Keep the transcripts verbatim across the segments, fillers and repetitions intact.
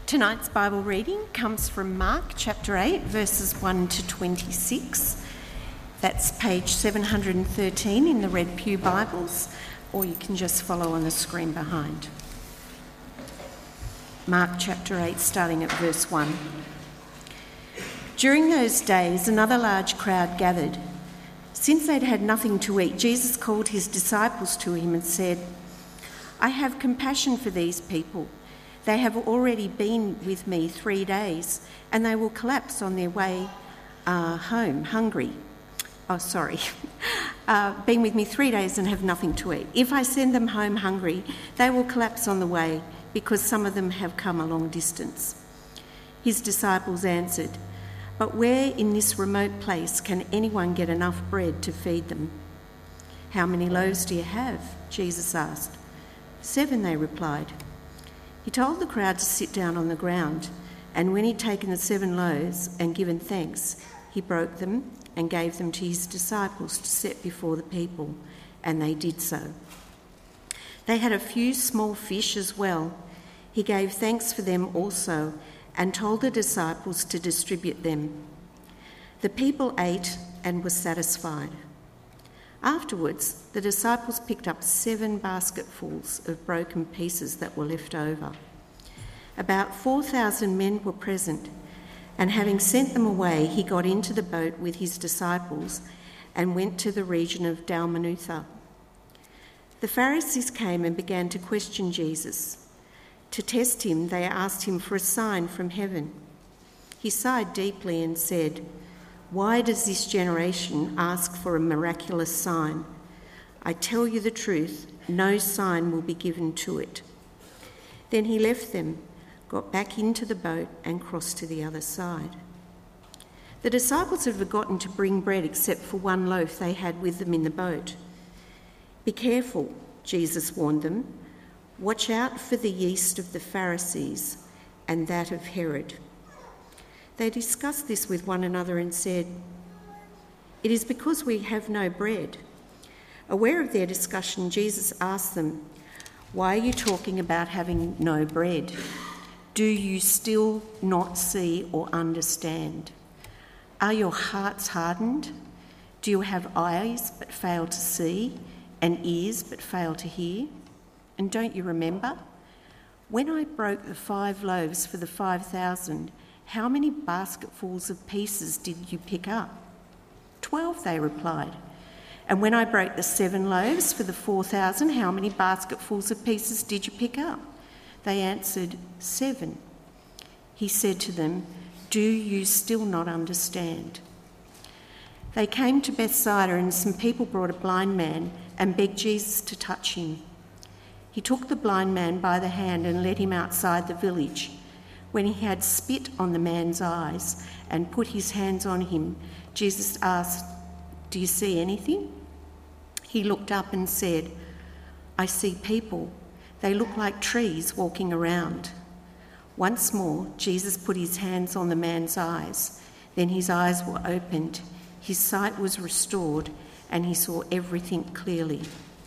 Tonight's Bible reading comes from Mark chapter eight, verses one to twenty-six. That's page seven hundred thirteen in the Red Pew Bibles, or you can just follow on the screen behind. Mark chapter eight, starting at verse one. During those days, another large crowd gathered. Since they'd had nothing to eat, Jesus called his disciples to him and said, "I have compassion for these people. They have already been with me three days, and they will collapse on their way uh, home, hungry. Oh, sorry. uh, been with me three days and have nothing to eat. If I send them home hungry, they will collapse on the way, because some of them have come a long distance." His disciples answered, "But where in this remote place can anyone get enough bread to feed them?" "How many loaves do you have?" Jesus asked. "Seven," they replied. He told the crowd to sit down on the ground, and when he'd taken the seven loaves and given thanks, he broke them and gave them to his disciples to set before the people, and they did so. They had a few small fish as well. He gave thanks for them also, and told the disciples to distribute them. The people ate and were satisfied. Afterwards, the disciples picked up seven basketfuls of broken pieces that were left over. About four thousand men were present, and having sent them away, he got into the boat with his disciples and went to the region of Dalmanutha. The Pharisees came and began to question Jesus. To test him, they asked him for a sign from heaven. He sighed deeply and said, "Why does this generation ask for a miraculous sign? I tell you the truth, no sign will be given to it." Then he left them, got back into the boat and crossed to the other side. The disciples had forgotten to bring bread except for one loaf they had with them in the boat. "Be careful," Jesus warned them. "Watch out for the yeast of the Pharisees and that of Herod." They discussed this with one another and said, "It is because we have no bread." Aware of their discussion, Jesus asked them, "Why are you talking about having no bread? Do you still not see or understand? Are your hearts hardened? Do you have eyes but fail to see, and ears but fail to hear? And don't you remember? When I broke the five loaves for the five thousand, how many basketfuls of pieces did you pick up?" "Twelve," they replied. "And when I broke the seven loaves for the four thousand, how many basketfuls of pieces did you pick up?" They answered, "Seven." He said to them, "Do you still not understand?" They came to Bethsaida, and some people brought a blind man and begged Jesus to touch him. He took the blind man by the hand and led him outside the village. When he had spit on the man's eyes and put his hands on him, Jesus asked, "Do you see anything?" He looked up and said, "I see people. They look like trees walking around." Once more, Jesus put his hands on the man's eyes. Then his eyes were opened, his sight was restored, and he saw everything clearly.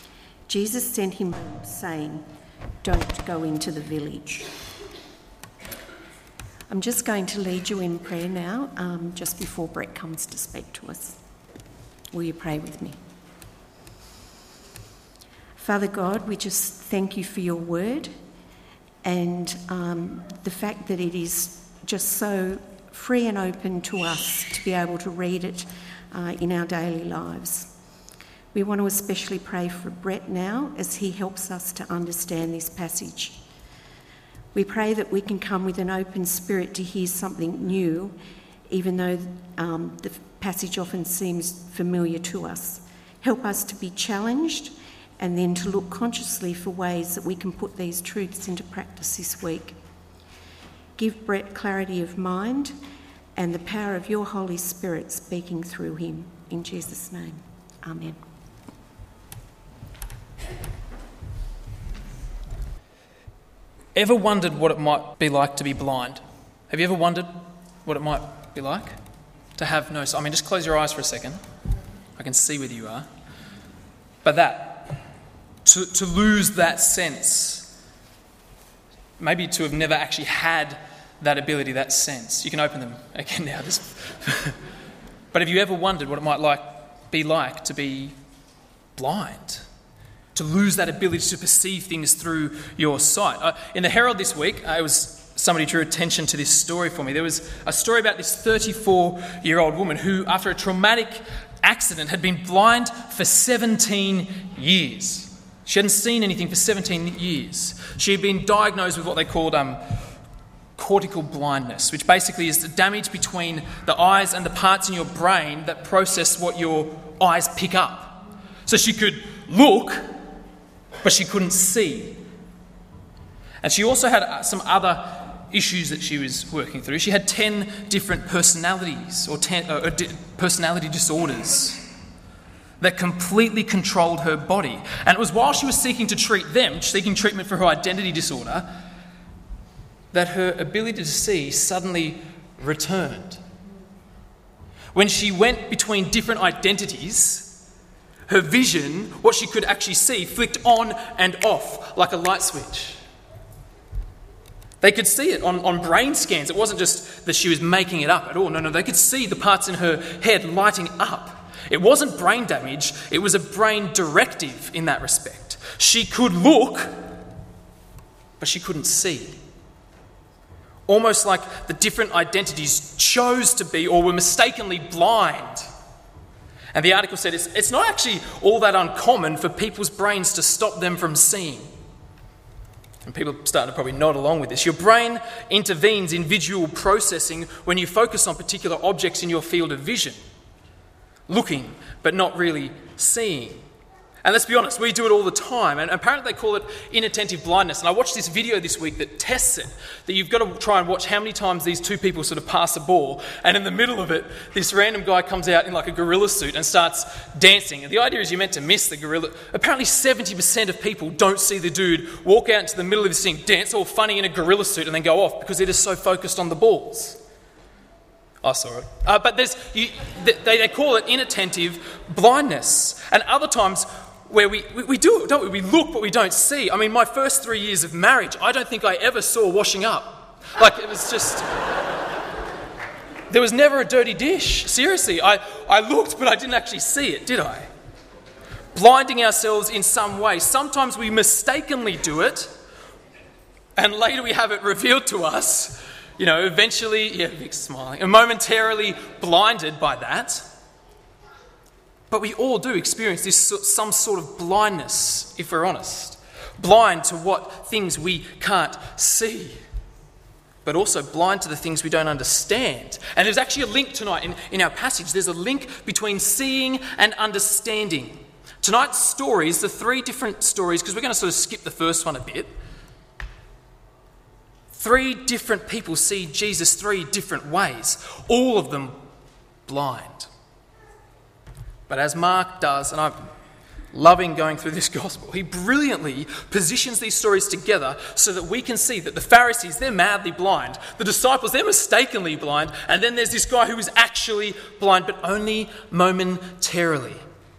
Jesus sent him home, saying, "Don't go into the village." I'm just going to lead you in prayer now, um, just before Brett comes to speak to us. Will you pray with me? Father God, we just thank you for your word and um, the fact that it is just so free and open to us to be able to read it uh, in our daily lives. We want to especially pray for Brett now as he helps us to understand this passage. We pray that we can come with an open spirit to hear something new, even though um, the passage often seems familiar to us. Help us to be challenged and then to look consciously for ways that we can put these truths into practice this week. Give Brett clarity of mind and the power of your Holy Spirit speaking through him. In Jesus' name, amen. Ever wondered what it might be like to be blind? Have you ever wondered what it might be like to have no sight? I mean, just close your eyes for a second. I can see where you are. But that, to, to lose that sense maybe to have never actually had that ability, that sense. You can open them again now. Just but have you ever wondered what it might like be like to be blind? To lose that ability to perceive things through your sight. Uh, in the Herald this week, uh, it was somebody drew attention to this story for me. There was a story about this thirty-four-year-old woman who, after a traumatic accident, had been blind for seventeen years. She hadn't seen anything for seventeen years. She had been diagnosed with what they called um, cortical blindness, which basically is the damage between the eyes and the parts in your brain that process what your eyes pick up. So she could look, but she couldn't see. And she also had some other issues that she was working through. She had ten different personalities or ten, uh, personality disorders that completely controlled her body. And it was while she was seeking to treat them, seeking treatment for her identity disorder, that her ability to see suddenly returned. When she went between different identities, her vision, what she could actually see, flicked on and off like a light switch. They could see it on, on brain scans. It wasn't just that she was making it up at all. No, no, they could see the parts in her head lighting up. It wasn't brain damage, it was a brain directive in that respect. She could look, but she couldn't see. Almost like the different identities chose to be or were mistakenly blind. And the article said it's, it's not actually all that uncommon for people's brains to stop them from seeing. And people are starting to probably nod along with this. Your brain intervenes in visual processing when you focus on particular objects in your field of vision. Looking, but not really seeing. And let's be honest, we do it all the time. And apparently they call it inattentive blindness. And I watched this video this week that tests it. That you've got to try and watch how many times these two people sort of pass a ball. And in the middle of it, this random guy comes out in like a gorilla suit and starts dancing. And the idea is you're meant to miss the gorilla. Apparently seventy percent of people don't see the dude walk out into the middle of this thing, dance all funny in a gorilla suit and then go off because they're just so focused on the balls. I saw it. Uh, but there's you, they, they call it inattentive blindness. And other times where we, we, we do it, don't we? We look but we don't see. I mean, my first three years of marriage, I don't think I ever saw washing up. Like, it was just... There was never a dirty dish. Seriously, I, I looked but I didn't actually see it, did I? Blinding ourselves in some way. Sometimes we mistakenly do it and later we have it revealed to us. You know, eventually, yeah, Vic's smiling, and momentarily blinded by that. But we all do experience this some sort of blindness, if we're honest. Blind to what things we can't see, but also blind to the things we don't understand. And there's actually a link tonight in, in our passage. There's a link between seeing and understanding. Tonight's stories, the three different stories, because we're going to sort of skip the first one a bit. Three different people see Jesus three different ways, all of them blind. But as Mark does, and I'm loving going through this gospel, he brilliantly positions these stories together so that we can see that the Pharisees, they're madly blind. The disciples, they're mistakenly blind. And then there's this guy who is actually blind, but only momentarily.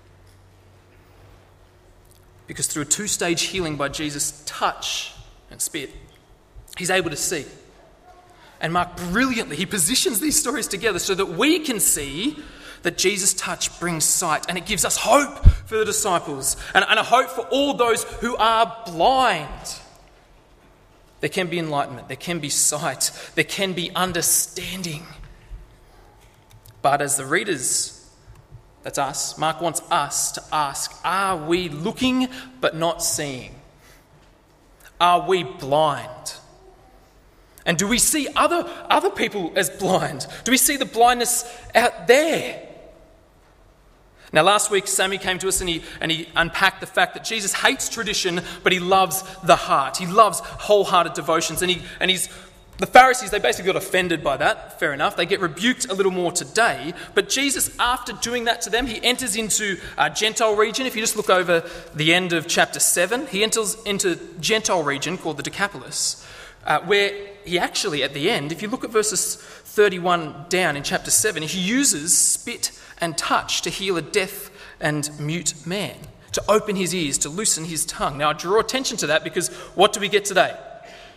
Because through a two-stage healing by Jesus' touch and spit, he's able to see. And Mark brilliantly, he positions these stories together so that we can see that Jesus' touch brings sight, and it gives us hope for the disciples and, and a hope for all those who are blind. There can be enlightenment, there can be sight, there can be understanding. But as the readers, that's us, Mark wants us to ask, are we looking but not seeing? Are we blind? And do we see other, other people as blind? Do we see the blindness out there? Now, last week, Sammy came to us and he, and he unpacked the fact that Jesus hates tradition, but he loves the heart. He loves wholehearted devotions. And he and he's the Pharisees, they basically got offended by that. Fair enough. They get rebuked a little more today. But Jesus, after doing that to them, he enters into a Gentile region. If you just look over the end of chapter seven, he enters into Gentile region called the Decapolis, uh, where he actually, at the end, if you look at verses thirty-one down in chapter seven, he uses spit and touch to heal a deaf and mute man, to open his ears, to loosen his tongue. Now, I draw attention to that because what do we get today?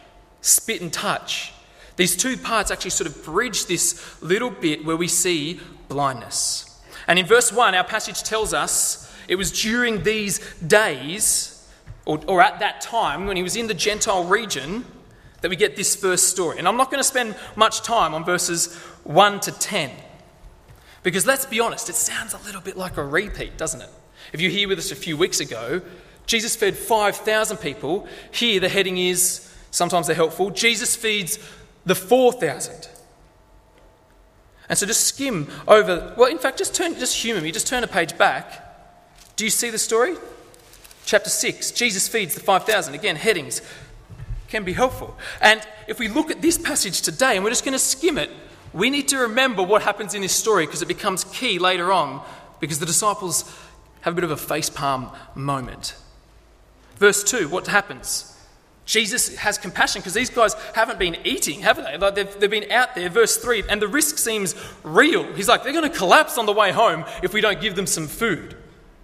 spit and touch. These two parts actually sort of bridge this little bit where we see blindness. And in verse one, our passage tells us it was during these days, or, or at that time, when he was in the Gentile region, that we get this first story. And I'm not going to spend much time on verses one to ten, because let's be honest, it sounds a little bit like a repeat, doesn't it? If you were here with us a few weeks ago, Jesus fed five thousand people. Here the heading is, sometimes they're helpful, Jesus feeds the four thousand. And so just skim over, well, in fact, just turn, just humour me, just turn a page back. Do you see the story? Chapter six, Jesus feeds the five thousand. Again, headings can be helpful. And if we look at this passage today, and we're just going to skim it, we need to remember what happens in this story, because it becomes key later on, because the disciples have a bit of a facepalm moment. Verse two, what happens? Jesus has compassion, because these guys haven't been eating, haven't they? Like they've, they've been out there. Verse three, and the risk seems real. He's like, they're going to collapse on the way home if we don't give them some food.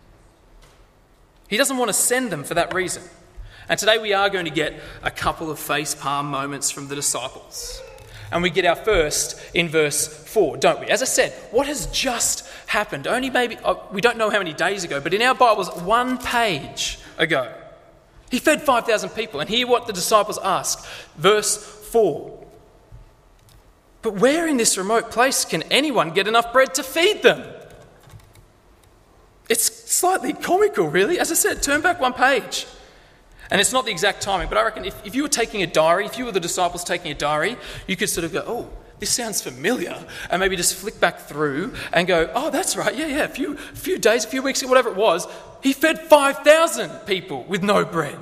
He doesn't want to send them for that reason. And today we are going to get a couple of facepalm moments from the disciples. And we get our first in verse four, don't we? As I said, what has just happened? Only maybe, we don't know how many days ago, but in our Bibles, one page ago, he fed five thousand people. And hear what the disciples ask. Verse four. But where in this remote place can anyone get enough bread to feed them? It's slightly comical, really. As I said, turn back one page. And it's not the exact timing, but I reckon if, if you were taking a diary, if you were the disciples taking a diary, you could sort of go, oh, this sounds familiar, and maybe just flick back through and go, oh, that's right, yeah, yeah, a few, a few days, a few weeks, whatever it was, he fed five thousand people with no bread.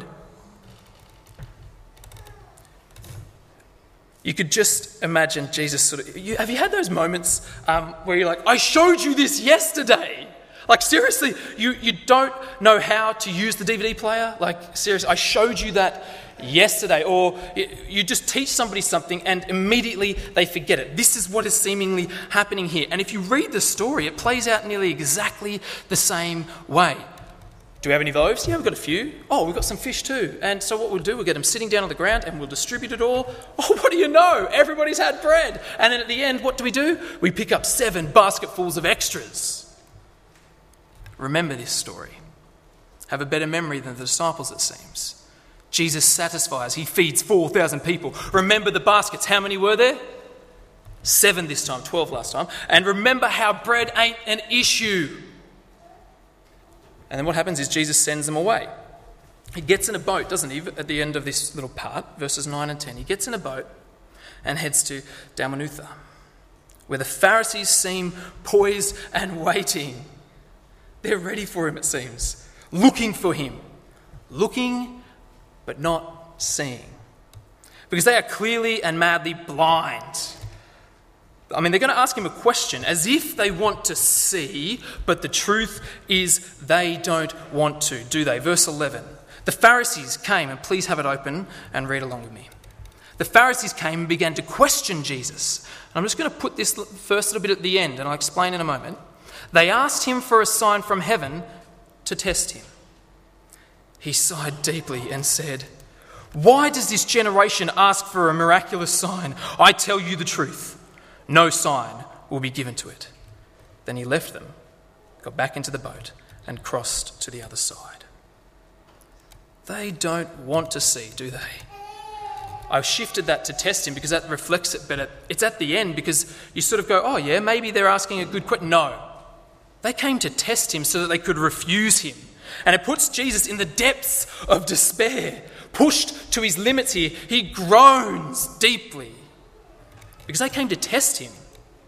You could just imagine Jesus sort of, you, have you had those moments um, where you're like, I showed you this yesterday? Like, seriously, you, you don't know how to use the D V D player? Like, seriously, I showed you that yesterday. Or you just teach somebody something and immediately they forget it. This is what is seemingly happening here. And if you read the story, it plays out nearly exactly the same way. Do we have any loaves? Yeah, we've got a few. Oh, we've got some fish too. And so what we'll do, we'll get them sitting down on the ground and we'll distribute it all. Oh, what do you know? Everybody's had bread. And then at the end, what do we do? We pick up seven basketfuls of extras. Remember this story. Have a better memory than the disciples, it seems. Jesus satisfies. He feeds four thousand people. Remember the baskets. How many were there? Seven this time, twelve last time. And remember how bread ain't an issue. And then what happens is Jesus sends them away. He gets in a boat, doesn't he, at the end of this little part, verses nine and ten. He gets in a boat and heads to Dalmanutha, where the Pharisees seem poised and waiting. They're ready for him, it seems. Looking for him. Looking, but not seeing. Because they are clearly and madly blind. I mean, they're going to ask him a question as if they want to see, but the truth is they don't want to, do they? Verse eleven. The Pharisees came, and please have it open and read along with me. The Pharisees came and began to question Jesus. And I'm just going to put this first little bit at the end, and I'll explain in a moment. They asked him for a sign from heaven to test him. He sighed deeply and said, "Why does this generation ask for a miraculous sign? I tell you the truth, no sign will be given to it." Then he left them, got back into the boat, and crossed to the other side. They don't want to see, do they? I've shifted that to test him because that reflects it better. It's at the end because you sort of go, oh yeah, maybe they're asking a good question. No. They came to test him so that they could refuse him. And it puts Jesus in the depths of despair. Pushed to his limits here, he groans deeply. Because they came to test him.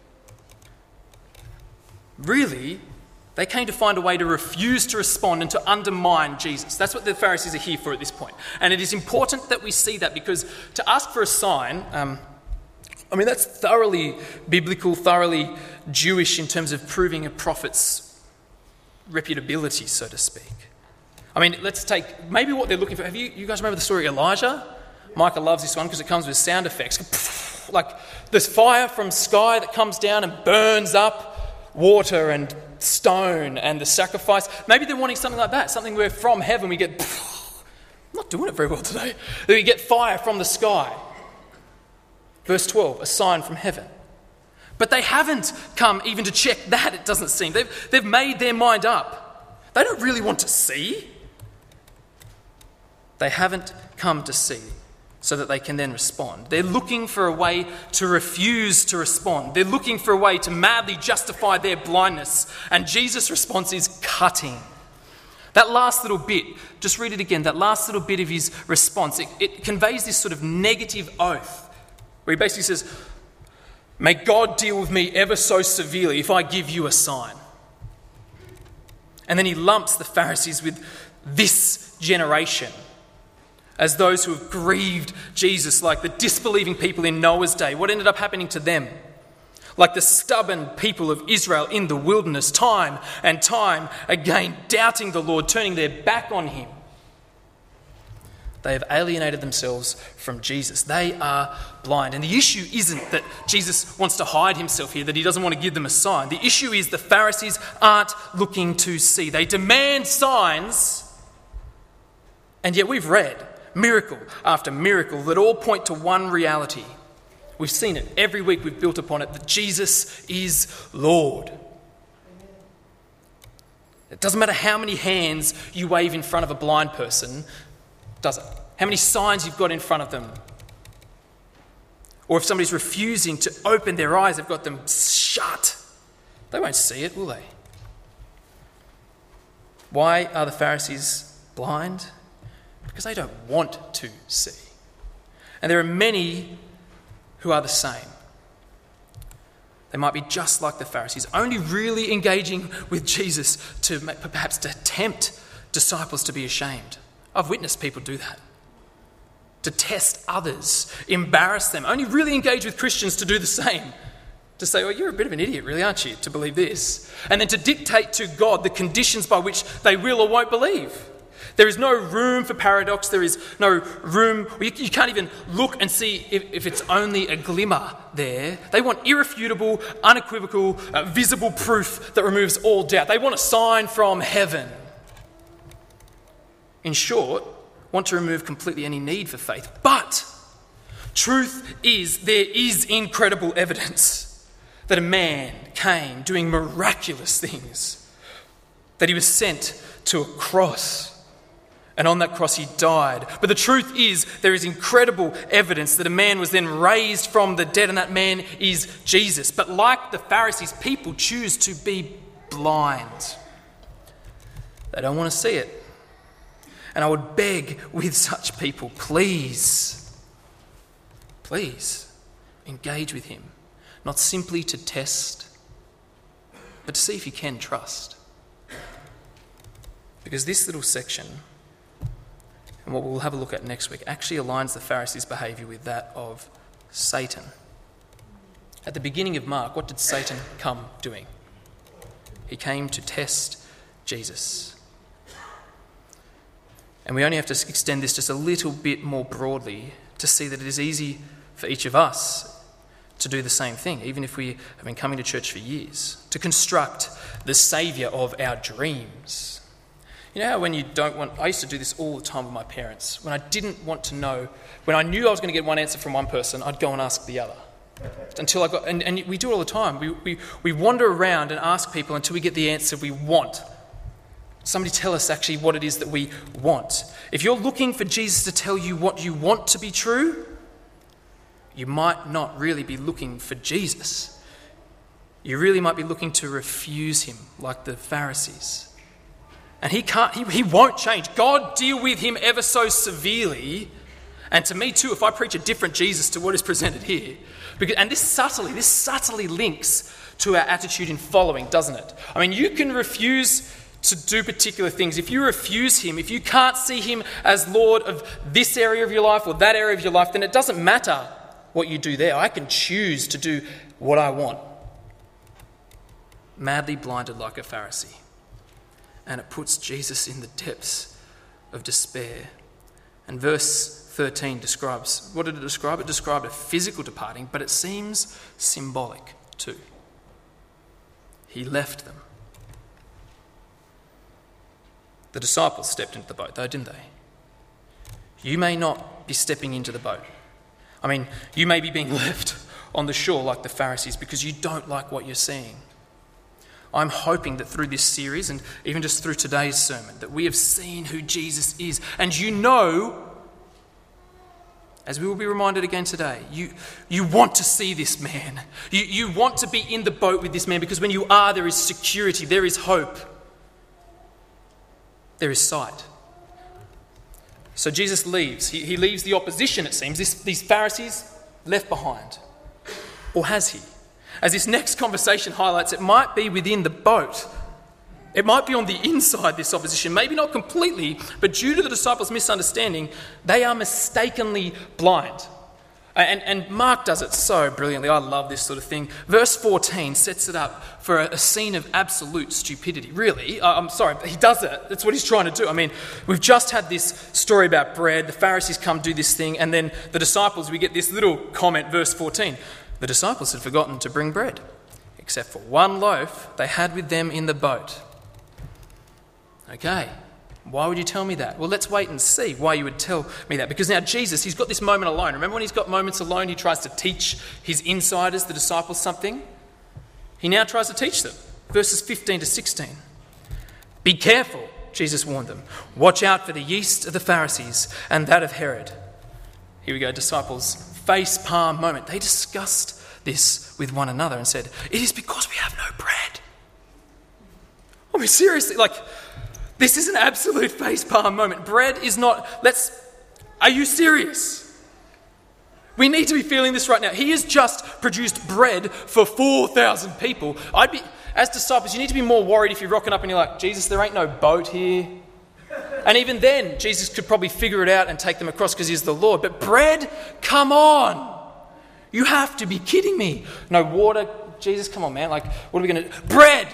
Really, they came to find a way to refuse to respond and to undermine Jesus. That's what the Pharisees are here for at this point. And it is important that we see that because to ask for a sign, um, I mean, that's thoroughly biblical, thoroughly Jewish in terms of proving a prophet's reputability, so to speak. I mean, let's take maybe what they're looking for. Have you, you guys remember the story of Elijah? Micah loves this one because it comes with sound effects. Like there's fire from sky that comes down and burns up water and stone and the sacrifice. Maybe they're wanting something like that, something where from heaven we get... I'm not doing it very well today. We get fire from the sky. Verse twelve, a sign from heaven. But they haven't come even to check that, it doesn't seem. They've, they've made their mind up. They don't really want to see. They haven't come to see so that they can then respond. They're looking for a way to refuse to respond. They're looking for a way to madly justify their blindness. And Jesus' response is cutting. That last little bit, just read it again, that last little bit of his response, it, it conveys this sort of negative oath where he basically says, may God deal with me ever so severely if I give you a sign. And then he lumps the Pharisees with this generation as those who have grieved Jesus, like the disbelieving people in Noah's day. What ended up happening to them? Like the stubborn people of Israel in the wilderness, time and time again, doubting the Lord, turning their back on him. They have alienated themselves from Jesus. They are blind. And the issue isn't that Jesus wants to hide himself here, that he doesn't want to give them a sign. The issue is the Pharisees aren't looking to see. They demand signs, and yet we've read miracle after miracle that all point to one reality. We've seen it every week, we've built upon it, that Jesus is Lord. It doesn't matter how many hands you wave in front of a blind person, does it? How many signs you've got in front of them. Or if somebody's refusing to open their eyes, they've got them shut. They won't see it, will they? Why are the Pharisees blind? Because they don't want to see. And there are many who are the same. They might be just like the Pharisees, only really engaging with Jesus to perhaps to tempt disciples to be ashamed. I've witnessed people do that. To test others, embarrass them, only really engage with Christians to do the same. To say, well, you're a bit of an idiot, really, aren't you, to believe this? And then to dictate to God the conditions by which they will or won't believe. There is no room for paradox. There is no room. You, you can't even look and see if, if it's only a glimmer there. They want irrefutable, unequivocal, uh, visible proof that removes all doubt. They want a sign from heaven. In short, want to remove completely any need for faith. But truth is, there is incredible evidence that a man came doing miraculous things, that he was sent to a cross. And on that cross he died. But the truth is, there is incredible evidence that a man was then raised from the dead, and that man is Jesus. But like the Pharisees, people choose to be blind. They don't want to see it. And I would beg with such people, please, please engage with him. Not simply to test, but to see if you can trust. Because this little section, and what we'll have a look at next week, actually aligns the Pharisees' behaviour with that of Satan. At the beginning of Mark, what did Satan come doing? He came to test Jesus. And we only have to extend this just a little bit more broadly to see that it is easy for each of us to do the same thing, even if we have been coming to church for years, to construct the saviour of our dreams. You know how when you don't want... I used to do this all the time with my parents. When I didn't want to know, when I knew I was going to get one answer from one person, I'd go and ask the other. Until I got... And, and we do it all the time. We, we, we wander around and ask people until we get the answer we want. Somebody tell us actually what it is that we want. If you're looking for Jesus to tell you what you want to be true, you might not really be looking for Jesus. You really might be looking to refuse him, like the Pharisees. And he can't, he, he won't change. God deal with him ever so severely. And to me too, if I preach a different Jesus to what is presented here. Because, and this subtly, this subtly links to our attitude in following, doesn't it? I mean, you can refuse to do particular things. If you refuse him, if you can't see him as Lord of this area of your life or that area of your life, then it doesn't matter what you do there. I can choose to do what I want. Madly blinded like a Pharisee. And it puts Jesus in the depths of despair. And verse thirteen describes, what did it describe? It described a physical departing, but it seems symbolic too. He left them. The disciples stepped into the boat though, didn't they? You may not be stepping into the boat, I mean, you may be being left on the shore like the Pharisees because you don't like what you're seeing. I'm hoping that through this series and even just through today's sermon that we have seen who Jesus is. And you know, as we will be reminded again today, you, you want to see this man. You, you want to be in the boat with this man because when you are, there is security, there is hope, there is sight. So Jesus leaves. He, he leaves the opposition, it seems, this, these Pharisees left behind. Or has he? As this next conversation highlights, it might be within the boat. It might be on the inside, this opposition. Maybe not completely, but due to the disciples' misunderstanding, they are mistakenly blind. And, and Mark does it so brilliantly. I love this sort of thing. Verse fourteen sets it up for a, a scene of absolute stupidity. Really, uh, I'm sorry, he does it. That's what he's trying to do. I mean, we've just had this story about bread. The Pharisees come do this thing, and then the disciples, we get this little comment, verse fourteen. The disciples had forgotten to bring bread, except for one loaf they had with them in the boat. Okay, why would you tell me that? Well, let's wait and see why you would tell me that. Because now Jesus, he's got this moment alone. Remember when he's got moments alone, he tries to teach his insiders, the disciples, something? He now tries to teach them. Verses fifteen to sixteen. Be careful, Jesus warned them. Watch out for the yeast of the Pharisees and that of Herod. Here we go, disciples. Face palm moment. They discussed this with one another and said, it is because we have no bread. I mean, seriously, like, this is an absolute face palm moment. Bread is not, let's, are you serious? We need to be feeling this right now. He has just produced bread for four thousand people. I'd be, as disciples, you need to be more worried if you're rocking up and you're like, Jesus, there ain't no boat here. And even then, Jesus could probably figure it out and take them across because he's the Lord. But bread, come on. You have to be kidding me. No water. Jesus, come on, man. Like, what are we going to do? Bread.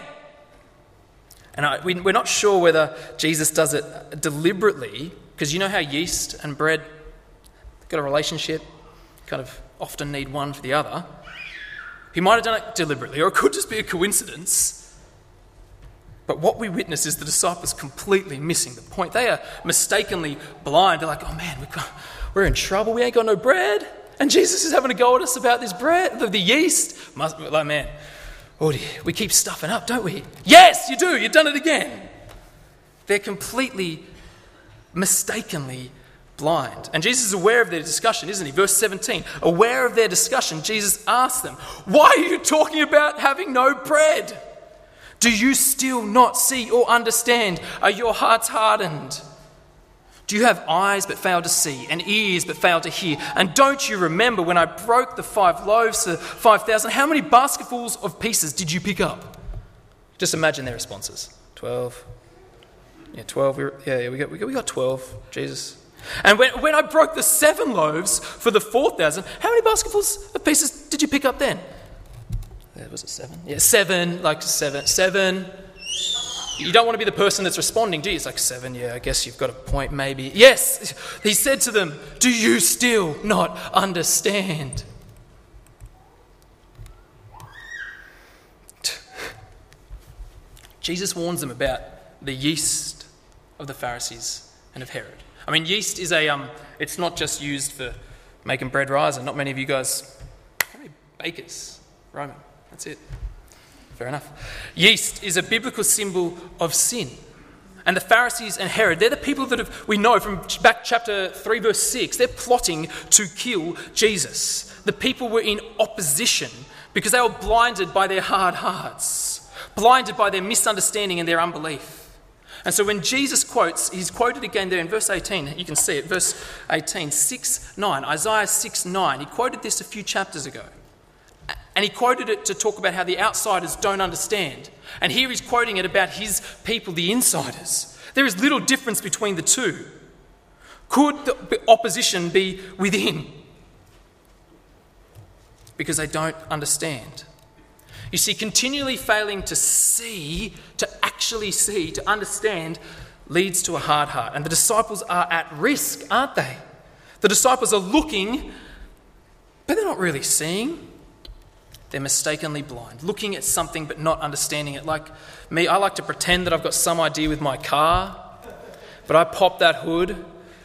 And I, we, we're not sure whether Jesus does it deliberately because you know how yeast and bread got a relationship, kind of often need one for the other. He might have done it deliberately, or it could just be a coincidence. But what we witness is the disciples completely missing the point. They are mistakenly blind. They're like, oh man, we've got, we're in trouble. We ain't got no bread. And Jesus is having a go at us about this bread, the, the yeast. Must, like, man, oh dear, we keep stuffing up, don't we? Yes, you do. You've done it again. They're completely, mistakenly blind. And Jesus is aware of their discussion, isn't he? Verse seventeen, aware of their discussion, Jesus asks them, why are you talking about having no bread? Do you still not see or understand? Are your hearts hardened? Do you have eyes but fail to see and ears but fail to hear? And don't you remember when I broke the five loaves for five thousand? How many basketfuls of pieces did you pick up? Just imagine their responses. Twelve. Yeah, twelve. Yeah, yeah, we got, we got, we got twelve. Jesus. And when, when I broke the seven loaves for the four thousand, how many basketfuls of pieces did you pick up then? Yeah, was it seven? Yeah, seven, like seven. Seven. You don't want to be the person that's responding, do you? It's like, seven, yeah, I guess you've got a point maybe. Yes, he said to them, do you still not understand? Jesus warns them about the yeast of the Pharisees and of Herod. I mean, yeast is a, um, it's not just used for making bread rise, and not many of you guys, how many bakers? Roman. That's it. Fair enough. Yeast is a biblical symbol of sin. And the Pharisees and Herod, they're the people that have, we know from back chapter three, verse six, they're plotting to kill Jesus. The people were in opposition because they were blinded by their hard hearts, blinded by their misunderstanding and their unbelief. And so when Jesus quotes, he's quoted again there in verse eighteen, you can see it, verse eighteen, six nine, Isaiah six nine. He quoted this a few chapters ago. And he quoted it to talk about how the outsiders don't understand. And here he's quoting it about his people, the insiders. There is little difference between the two. Could the opposition be within? Because they don't understand. You see, continually failing to see, to actually see, to understand, leads to a hard heart. And the disciples are at risk, aren't they? The disciples are looking, but they're not really seeing. They're mistakenly blind, looking at something but not understanding it. Like me, I like to pretend that I've got some idea with my car, but I pop that hood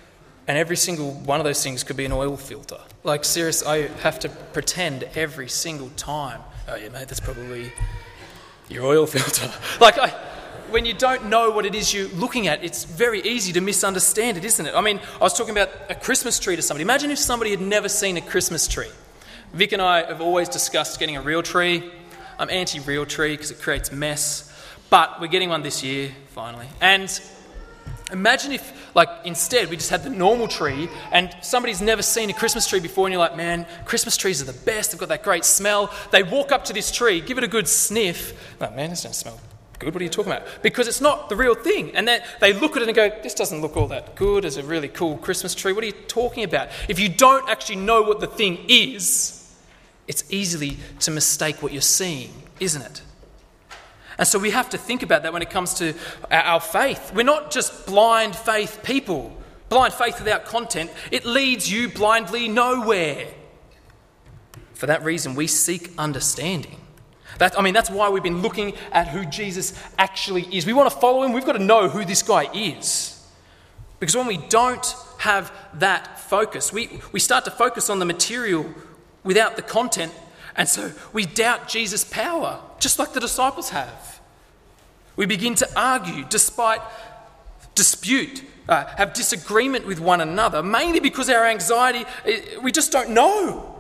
And every single one of those things could be an oil filter. Like, seriously, I have to pretend every single time, oh yeah, mate, that's probably your oil filter. Like, I, when you don't know what it is you're looking at, it's very easy to misunderstand it, isn't it? I mean, I was talking about a Christmas tree to somebody. Imagine if somebody had never seen a Christmas tree. Vic and I have always discussed getting a real tree. I'm anti-real tree because it creates mess. But we're getting one this year, finally. And imagine if, like, instead we just had the normal tree and somebody's never seen a Christmas tree before and you're like, man, Christmas trees are the best. They've got that great smell. They walk up to this tree, give it a good sniff. Like, man, this doesn't smell good. What are you talking about? Because it's not the real thing. And then they look at it and go, this doesn't look all that good as a really cool Christmas tree. What are you talking about? If you don't actually know what the thing is, it's easily to mistake what you're seeing, isn't it? And so we have to think about that when it comes to our faith. We're not just blind faith people. Blind faith without content, it leads you blindly nowhere. For that reason, we seek understanding. That, I mean, that's why we've been looking at who Jesus actually is. We want to follow him. We've got to know who this guy is. Because when we don't have that focus, we, we start to focus on the material without the content. And so we doubt Jesus' power, just like the disciples have. We begin to argue, despite dispute, uh, have disagreement with one another, mainly because our anxiety, we just don't know.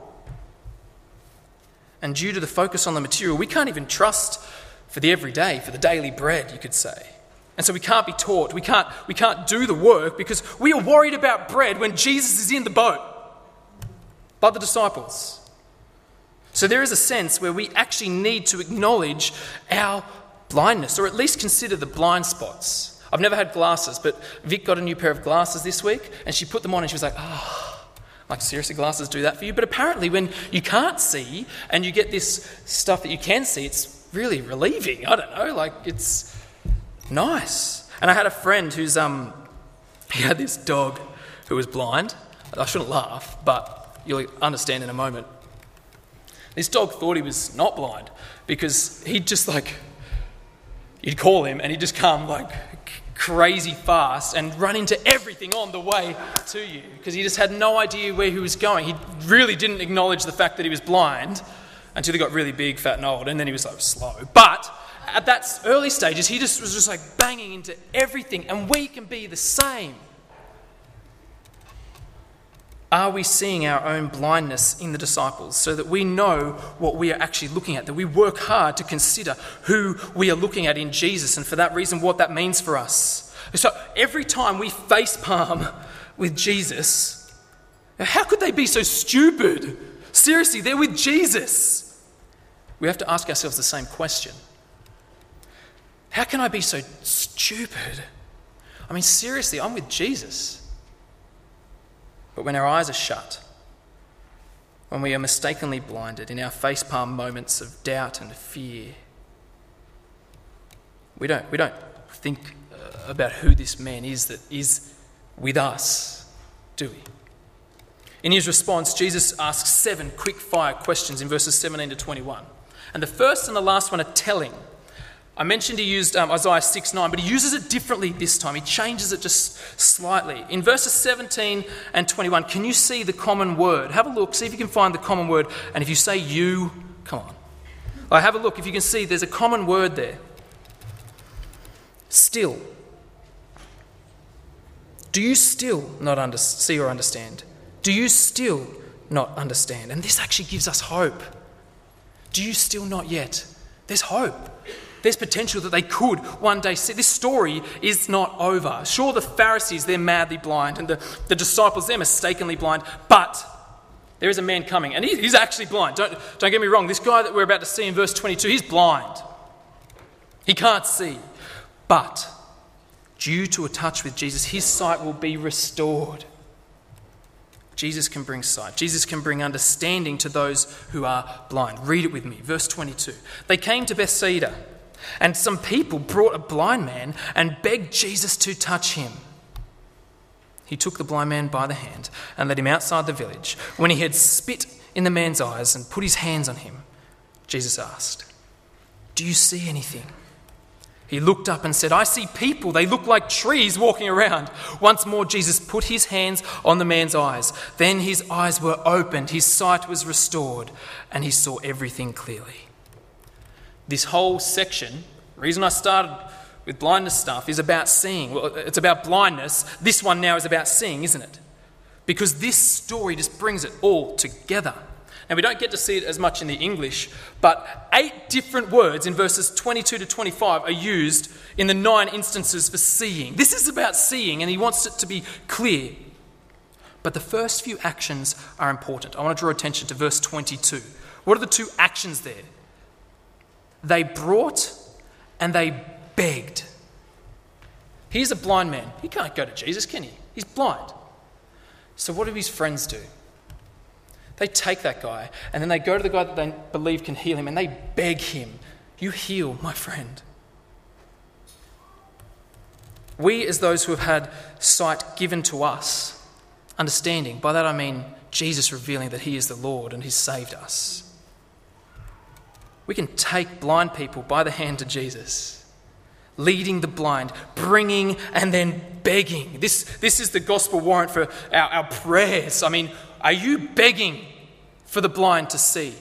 And due to the focus on the material, we can't even trust for the everyday, for the daily bread, you could say. And so we can't be taught, we can't, we can't do the work because we are worried about bread when Jesus is in the boat, like the disciples. So there is a sense where we actually need to acknowledge our blindness, or at least consider the blind spots. I've never had glasses, but Vic got a new pair of glasses this week, and she put them on and she was like, oh, like seriously, glasses do that for you? But apparently when you can't see and you get this stuff that you can see, it's really relieving. I don't know, like it's nice. And I had a friend who's, um, he had this dog who was blind. I shouldn't laugh, but you'll understand in a moment. This dog thought he was not blind because he'd just like, you'd call him and he'd just come like crazy fast and run into everything on the way to you because he just had no idea where he was going. He really didn't acknowledge the fact that he was blind until he got really big, fat and old, and then he was like slow. But at that early stages, he just was just like banging into everything, and we can be the same. Are we seeing our own blindness in the disciples so that we know what we are actually looking at, that we work hard to consider who we are looking at in Jesus, and for that reason what that means for us? So every time we facepalm with Jesus, how could they be so stupid? Seriously, they're with Jesus. We have to ask ourselves the same question. How can I be so stupid? I mean, seriously, I'm with Jesus. But when our eyes are shut, when we are mistakenly blinded in our facepalm moments of doubt and fear, we don't, we don't think uh, about who this man is that is with us, do we? In his response, Jesus asks seven quick-fire questions in verses seventeen to twenty-one. And the first and the last one are telling. I mentioned he used um, Isaiah six nine, but he uses it differently this time. He changes it just slightly. In verses seventeen and twenty-one, can you see the common word? Have a look, see if you can find the common word. And if you say you, come on. Like, have a look, if you can see, there's a common word there. Still. Do you still not under- see or understand? Do you still not understand? And this actually gives us hope. Do you still not yet? There's hope. There's potential that they could one day see. This story is not over. Sure, the Pharisees, they're madly blind, and the, the disciples, they're mistakenly blind, but there is a man coming, and he, he's actually blind. Don't, don't get me wrong. This guy that we're about to see in verse twenty-two, he's blind. He can't see. But due to a touch with Jesus, his sight will be restored. Jesus can bring sight. Jesus can bring understanding to those who are blind. Read it with me. Verse twenty-two. They came to Bethsaida, and some people brought a blind man and begged Jesus to touch him. He took the blind man by the hand and led him outside the village. When he had spit in the man's eyes and put his hands on him, Jesus asked, "Do you see anything?" He looked up and said, I see people. They look like trees walking around. Once more, Jesus put his hands on the man's eyes. Then his eyes were opened, his sight was restored, and he saw everything clearly. This whole section, the reason I started with blindness stuff, is about seeing. Well, it's about blindness. This one now is about seeing, isn't it? Because this story just brings it all together. And we don't get to see it as much in the English, but eight different words in verses twenty-two to twenty-five are used in the nine instances for seeing. This is about seeing, and he wants it to be clear. But the first few actions are important. I want to draw attention to verse twenty-two. What are the two actions there? They brought and they begged. Here's a blind man. He can't go to Jesus, can he? He's blind. So what do his friends do? They take that guy and then they go to the guy that they believe can heal him and they beg him, you heal my friend. We, as those who have had sight given to us, understanding, by that I mean Jesus revealing that he is the Lord and he's saved us. We can take blind people by the hand to Jesus, leading the blind, bringing and then begging. This, this is the gospel warrant for our, our prayers. I mean, are you begging for the blind to see?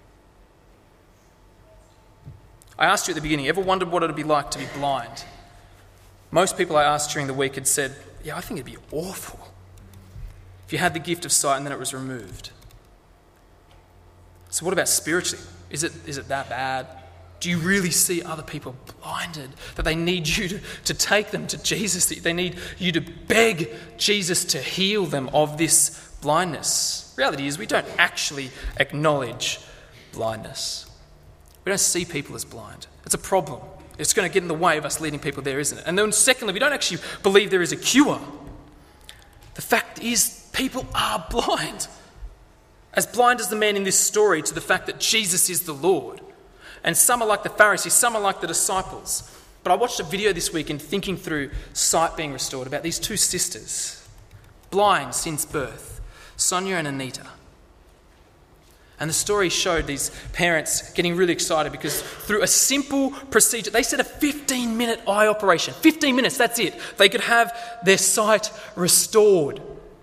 I asked you at the beginning, ever wondered what it would be like to be blind? Most people I asked during the week had said, yeah, I think it'd be awful if you had the gift of sight and then it was removed. So what about spiritually? Is it, is it that bad? Do you really see other people blinded, that they need you to, to take them to Jesus, that they need you to beg Jesus to heal them of this blindness? Reality is we don't actually acknowledge blindness. We don't see people as blind. It's a problem. It's going to get in the way of us leading people there, isn't it? And then secondly, we don't actually believe there is a cure. The fact is, people are blind. As blind as the man in this story to the fact that Jesus is the Lord. And some are like the Pharisees, some are like the disciples. But I watched a video this week in thinking through sight being restored about these two sisters, blind since birth, Sonia and Anita. And the story showed these parents getting really excited because through a simple procedure, they said a fifteen minute eye operation, fifteen minutes, that's it. They could have their sight restored.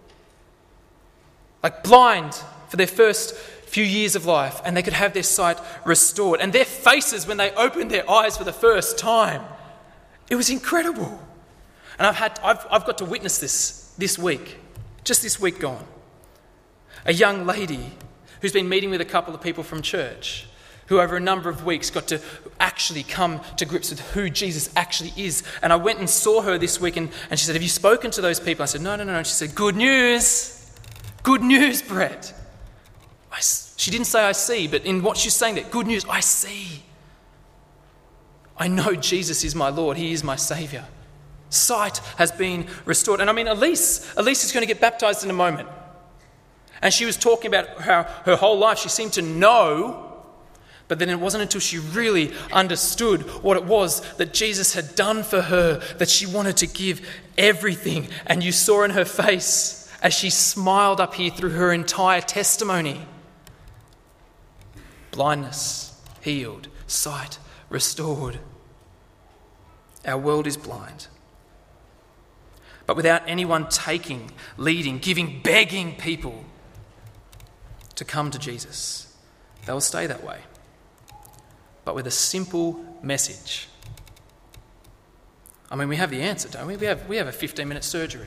Like blind for their first few years of life, and they could have their sight restored. And their faces when they opened their eyes for the first time, it was incredible. And I've had, I've, I've got to witness this this week, just this week gone. A young lady who's been meeting with a couple of people from church, who over a number of weeks got to actually come to grips with who Jesus actually is. And I went and saw her this week, and, and she said, have you spoken to those people? I said, no, no, no. And she said, good news. Good news, Brett. I, she didn't say I see, but in what she's saying, that good news, I see. I know Jesus is my Lord. He is my Saviour. Sight has been restored. And I mean, Elise, Elise is going to get baptised in a moment. And she was talking about how her whole life she seemed to know, but then it wasn't until she really understood what it was that Jesus had done for her that she wanted to give everything. And you saw in her face as she smiled up here through her entire testimony. Blindness healed, sight restored. Our world is blind. But without anyone taking, leading, giving, begging people to come to Jesus, they will stay that way. But with a simple message. I mean, we have the answer, don't we? We have, we have a fifteen minute surgery.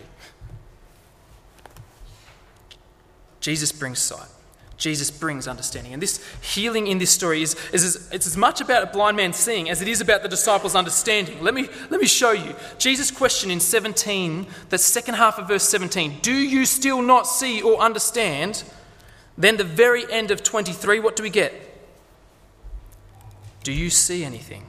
Jesus brings sight. Jesus brings understanding. And this healing in this story is, is as, it's as much about a blind man seeing as it is about the disciples understanding. Let me, let me show you. Jesus' question in seventeen, the second half of verse seventeen, do you still not see or understand? Then the very end of twenty-three, what do we get? Do you see anything?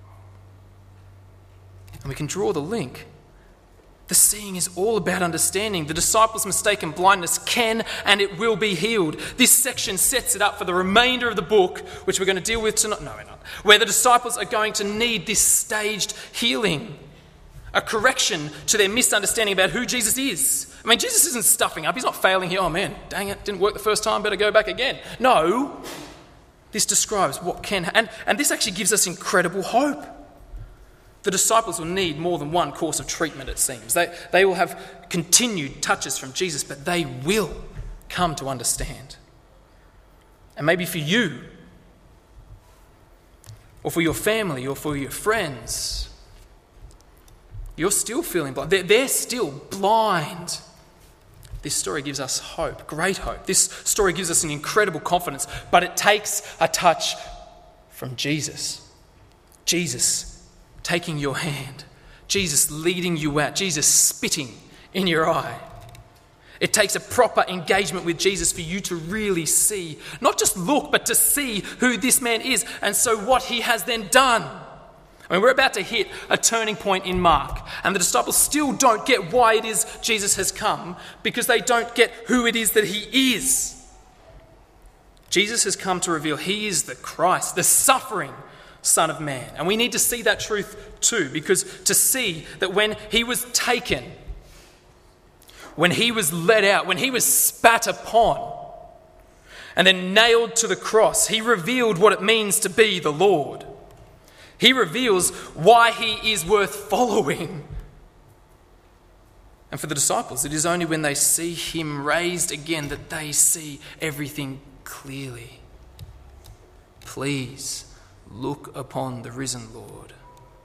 And we can draw the link. The seeing is all about understanding. The disciples' mistaken blindness can and it will be healed. This section sets it up for the remainder of the book, which we're going to deal with tonight. No, we're not. Where the disciples are going to need this staged healing, a correction to their misunderstanding about who Jesus is. I mean, Jesus isn't stuffing up. He's not failing here. Oh man, dang it, didn't work the first time, better go back again. No, this describes what can, and, and this actually gives us incredible hope. The disciples will need more than one course of treatment, it seems. They, they will have continued touches from Jesus, but they will come to understand. And maybe for you, or for your family, or for your friends, you're still feeling blind. They're, they're still blind. This story gives us hope, great hope. This story gives us an incredible confidence, but it takes a touch from Jesus. Jesus taking your hand, Jesus leading you out, Jesus spitting in your eye. It takes a proper engagement with Jesus for you to really see, not just look, but to see who this man is and so what he has then done. I mean, we're about to hit a turning point in Mark, and the disciples still don't get why it is Jesus has come because they don't get who it is that he is. Jesus has come to reveal he is the Christ, the suffering Son of Man. And we need to see that truth too, because to see that when he was taken, when he was let out, when he was spat upon and then nailed to the cross, he revealed what it means to be the Lord. He reveals why he is worth following. And for the disciples, it is only when they see him raised again that they see everything clearly. Please look upon the risen Lord.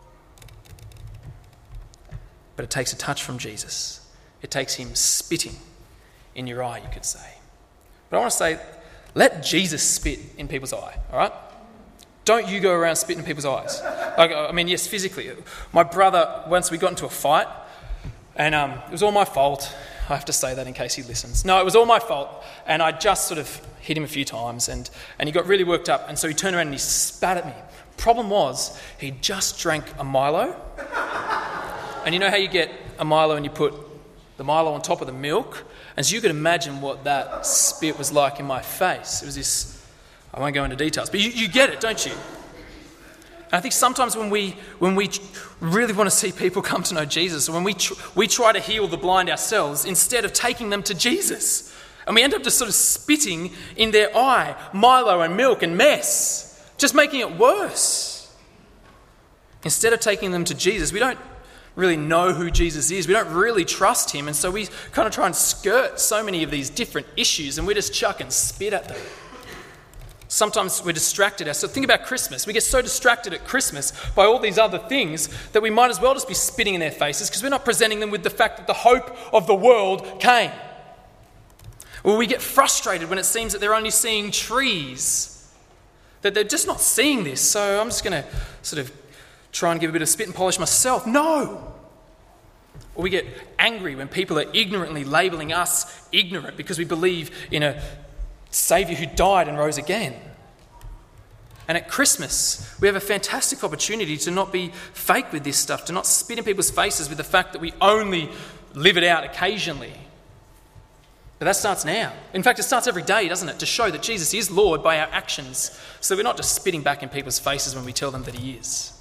But it takes a touch from Jesus. It takes him spitting in your eye, you could say. But I want to say, let Jesus spit in people's eye, all right? Don't you go around spitting in people's eyes. Like, I mean, yes, physically. My brother, once we got into a fight, and um, it was all my fault. I have to say that in case he listens. No, it was all my fault, and I just sort of hit him a few times, and, and he got really worked up, and so he turned around and he spat at me. Problem was, he just drank a Milo, and you know how you get a Milo and you put the Milo on top of the milk? And so you could imagine what that spit was like in my face. It was this, I won't go into details, but you, you get it, don't you? And I think sometimes when we when we really want to see people come to know Jesus, or when we tr- we try to heal the blind ourselves instead of taking them to Jesus, and we end up just sort of spitting in their eye, Milo and milk and mess, just making it worse. Instead of taking them to Jesus, we don't really know who Jesus is. We don't really trust him, and so we kind of try and skirt so many of these different issues, and we just chuck and spit at them. Sometimes we're distracted. So think about Christmas. We get so distracted at Christmas by all these other things that we might as well just be spitting in their faces because we're not presenting them with the fact that the hope of the world came. Or we get frustrated when it seems that they're only seeing trees, that they're just not seeing this. So I'm just going to sort of try and give a bit of spit and polish myself. No. Or we get angry when people are ignorantly labelling us ignorant because we believe in a Saviour who died and rose again. And at Christmas, we have a fantastic opportunity to not be fake with this stuff, to not spit in people's faces with the fact that we only live it out occasionally. But that starts now. In fact, it starts every day, doesn't it? To show that Jesus is Lord by our actions, so that we're not just spitting back in people's faces when we tell them that he is.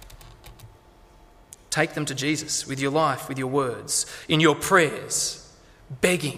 Take them to Jesus with your life, with your words, in your prayers, begging.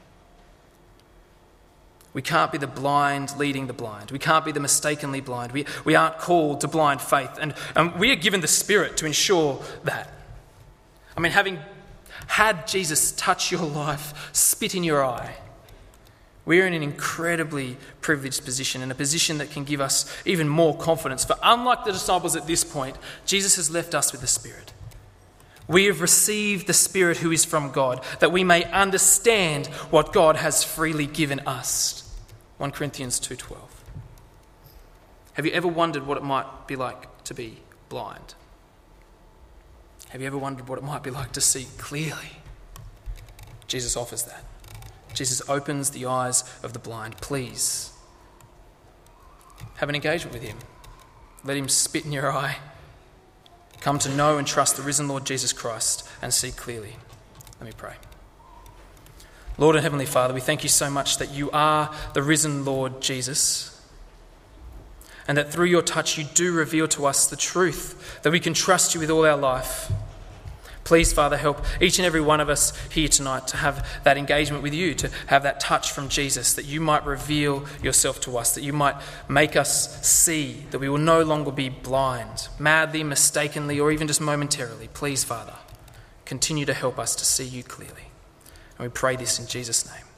We can't be the blind leading the blind. We can't be the mistakenly blind. We, we aren't called to blind faith. And, and we are given the Spirit to ensure that. I mean, having had Jesus touch your life, spit in your eye, we are in an incredibly privileged position, in a position that can give us even more confidence. For unlike the disciples at this point, Jesus has left us with the Spirit. We have received the Spirit who is from God, that we may understand what God has freely given us. First Corinthians two twelve. Have you ever wondered what it might be like to be blind? Have you ever wondered what it might be like to see clearly? Jesus offers that. Jesus opens the eyes of the blind. Please have an engagement with him. Let him spit in your eye. Come to know and trust the risen Lord Jesus Christ and see clearly. Let me pray. Lord and Heavenly Father, we thank you so much that you are the risen Lord Jesus, and that through your touch you do reveal to us the truth, that we can trust you with all our life. Please, Father, help each and every one of us here tonight to have that engagement with you, to have that touch from Jesus, that you might reveal yourself to us, that you might make us see, that we will no longer be blind, madly, mistakenly, or even just momentarily. Please, Father, continue to help us to see you clearly. And we pray this in Jesus' name.